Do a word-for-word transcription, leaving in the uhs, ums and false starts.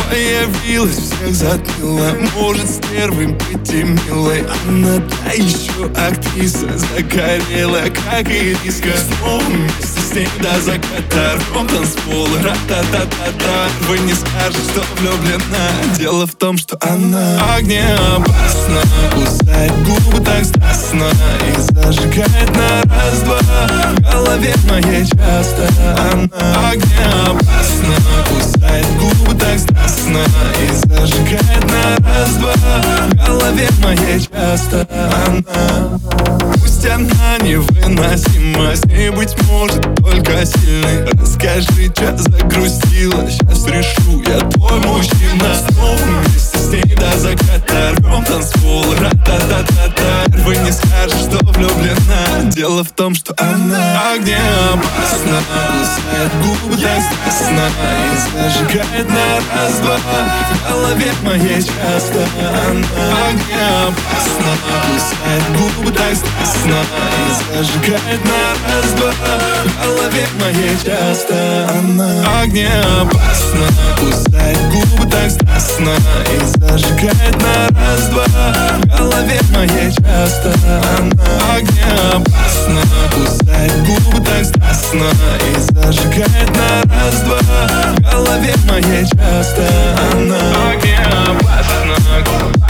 появилась, всех затмила. Может, с первым быть и милой. Она та еще актриса, загорелая, как ириска. Снова вместе с ней до заката. Ром, танцпол, ра-та-та-та-та. Вы не скажете, что влюблена. Дело в том, что она огнеопасна. Кусает губы так страстно и зажигает на раз-два. В голове моей часто она огнеопасна. Кусает губы так страстно и зажигает на раз-два. В голове моей часто она. Пусть она невыносима, с ней, быть может, только сильный. Расскажи, что загрустила, сейчас решу, я твой мужчина. Снова вместе с ней до заката. Рвем танцпол, ра-та-та-та-та. Вы не скажете, что влюблена. Дело в том, что она огнеопасна. Кусает губы так страстно и зажигает на раз-два. В голове моей часто она огнеопасна. Кусает губы так страстно и зажигает на раз-два. В голове моей часто она огнеопасна. Кусает губы так страстно и зажигает на раз-два. В голове моей часто она огнеопасна. Кусает губы так страстно и зажигает на раз-два. В голове моей часто она огнеопасна.